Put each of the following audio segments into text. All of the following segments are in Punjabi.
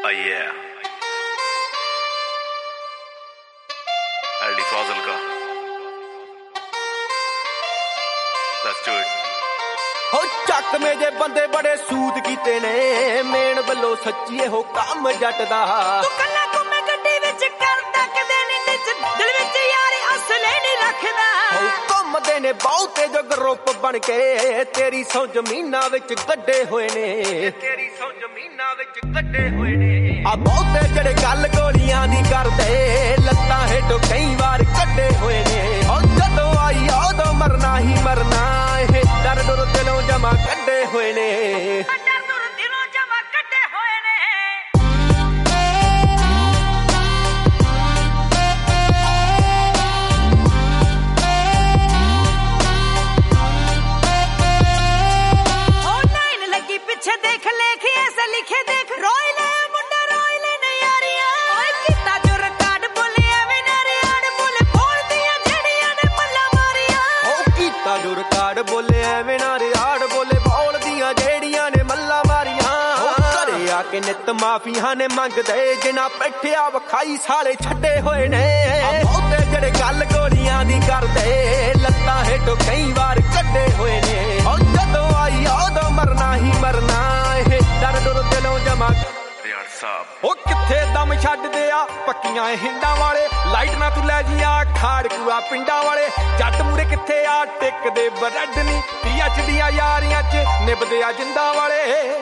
yeah. LD Fazil ka. Let's do it. हो ਚੱਕ ਮੇ ਜੇ ਬੰਦੇ ਬੜੇ ਸੂਦ ਕੀਤੇ ਨੇ ਮੇਨ ਵੱਲੋਂ ਸੱਚੀ ਇਹੋ ਕੰਮ ਜੱਟ ਦਾ ਤੂੰ ਕੱਲਾ ਘੁੰਮੇ ਗੱਡੀ ਵਿੱਚ ਕਰਦਾ ਕਦੇ ਨਹੀਂ ਨਿੱਜ ਦਿਲ ਵਿੱਚ ਯਾਰੀ ਅਸਲੇ ਨਹੀਂ ਰੱਖਦਾ ਹੋ ਘੁੰਮਦੇ ਨੇ ਬਹੁਤੇ ਜੋ ਗਰੁੱਪ ਬਣ ਕੇ ਤੇਰੀ ਸੌ ਜ਼ਮੀਨਾਂ ਵਿੱਚ ਗੱਡੇ ਹੋਏ ਨੇ ਤੇਰੀ ਸੌ ਜ਼ਮੀਨਾਂ ਵਿੱਚ ਗੱਡੇ ਹੋਏ ਨੇ ਆ ਬਹੁਤੇ ਜਿਹੜੇ ਗੱਲ ਗੋਲੀਆਂ ਦੀ ਕਰਦੇ ਲੱਤਾਂ ਹੇਠੋਂ ਕਈ ਵਾਰ ਕੱਢੇ ਹੋਏ ਨੇ ਹੋ ਜਦੋਂ ਆਈ ਉਦੋਂ ਮਰਨਾ ਹੀ ਮਰਨਾ ਇਹ ਡਰ ਡਰ ਦਿਲੋਂ ਜਮਾ ਕੱਢੇ ਹੋਏ ਨੇ ਬੋਲੇ ਐਵੇਂ ਨਾ ਰਿਆੜ ਬੋਲੇ ਬੌਲ ਦੀਆਂ ਜਿਹੜੀਆਂ ਨੇ ਮੱਲਾ ਮਾਰੀਆਂ ਘਰੇ ਆ ਕੇ ਨਿੱਤ ਮਾਫੀਆਂ ਨੇ ਮੰਗਦੇ ਜਿਨ੍ਹਾਂ ਪੈਠਿਆ ਵਿਖਾਈ ਸਾਲੇ ਛੱਡੇ ਹੋਏ ਨੇ ਬਹੁਤੇ ਜਿਹੜੇ ਗੱਲ ਗੋਲੀਆਂ ਦੀ ਕਰਦੇ ਲੱਤਾਂ ਹੇਠੋਂ ਕਈ ਵਾਰ ਕੱਢੇ ਹੋਏ ਨੇ ਉਹ ਜਦੋਂ ਆਈ ਉਦੋਂ ਮਰਨਾ ਹੀ ਮਰਨਾ ਇਹ ਡਰ ਡਰ ਦਿਲੋਂ ਜਮਾ ਉਹ ਕਿੱਥੇ ਦਮ ਛੱਡਦੇ ਆ ਪੱਕੀਆਂ ਹਿੰਡਾਂ ਵਾਲੇ ਲਾਈਟ ਨਾ ਤੂੰ ਲੈ ਜੀਆ ਖਾੜਕੂਆ ਪਿੰਡਾਂ ਵਾਲੇ ਜੱਟ ਮੂਰੇ ਕਿੱਥੇ ਆ ਟਿਕਦੇ ਬਰੱਡ ਨਹੀਂ ਪੀਐਚ ਦੀਆਂ ਯਾਰੀਆਂ 'ਚ ਨਿਭਦੇ ਆ ਜਿੰਦਾਂ ਵਾਲੇ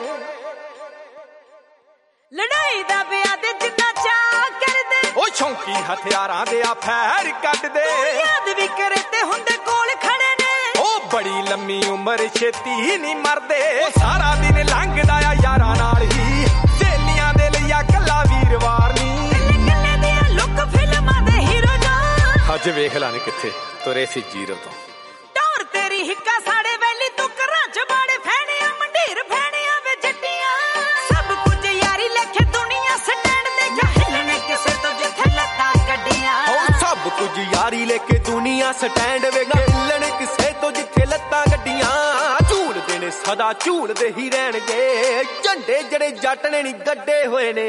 ਲੜਾਈ ਦਾ ਵਿਆਹ ਦੇ ਜਿੰਨਾ ਚਾਹ ਕਰਦੇ ਉਹ ਸ਼ੌਂਕੀ ਹਥਿਆਰਾਂ ਦੇ ਆ ਫੈਰ ਕੱਢਦੇ ਯਾਦ ਵੀ ਕਰੇ ਤੇ ਹੁੰਦੇ ਕੋਲ ਖੜੇ ਨੇ ਉਹ ਬੜੀ ਲੰਮੀ ਉਮਰ ਛੇਤੀ ਨਹੀਂ ਮਰਦੇ ਉਹ ਸਾਰਾ ਦਿਨ ਲੰਘਦਾ ਆ ਯਾਰਾਂ ਨਾਲ ਹੀ ਸਹੇਲੀਆਂ ਦੇ ਲਈ ਆ ਕੱਲਾ ਵੀਰਵਾਰ ਨਹੀਂ ਕੱਲੇ ਦੀਆਂ ਲੁੱਕ ਫਿਲਮਾਂ ਦੇ ਹੀਰੋ ਜਾਂ ਅੱਜ ਵੇਖ ਲਾਣੇ ਕਿੱਥੇ ਤੁਰੇ ਸੀ ਜੀਰੋ ਤੋਂ ਟੌਰ ਤੇਰੀ ਹਿੱਕਾ ਸਾੜੇ ਵੈਲੀ ਤੂੰ ਘਰਾਂ 'ਚ ਬਾੜੇ ਫੈਣਿਆ ਮੰਢੀਰ ਫੈਣਿਆ ਵੇ ਜੱਟੀਆਂ ਸਭ ਕੁਝ ਯਾਰੀ ਲੇਖੇ ਦੁਨੀਆ ਸਟੈਂਡ ਤੇ ਜਾ ਹਿੱਲਣੇ ਕਿਸੇ ਤੋਂ ਜਿੱਥੇ ਲੱਤਾਂ ਕੱਢੀਆਂ ਉਹ ਸਭ ਕੁਝ ਯਾਰੀ ਲੈ ਕੇ ਦੁਨੀਆ ਸਟੈਂਡ ਵੇਖੇ ਹਿੱਲਣ ਕਿਸੇ ਤੋਂ ਜਿੱਥੇ ਲੱਤਾਂ ਗੱਡੀਆਂ ਝੂਲਦੇ ਨੇ ਸਦਾ ਝੂਲਦੇ ਹੀ ਰਹਿਣਗੇ ਝੰਡੇ ਜਿਹੜੇ ਜੱਟ ਨੇ ਨਹੀਂ ਗੱਡੇ ਹੋਏ ਨੇ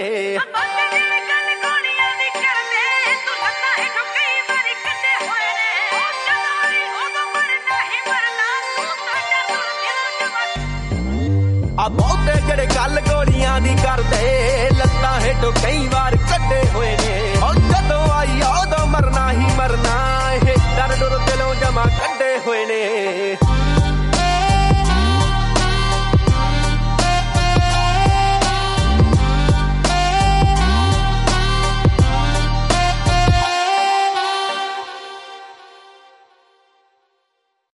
ਆ ਬਹੁਤੇ ਜਿਹੜੇ ਗੱਲ ਗੋਲੀਆਂ ਦੀ ਕਰਦੇ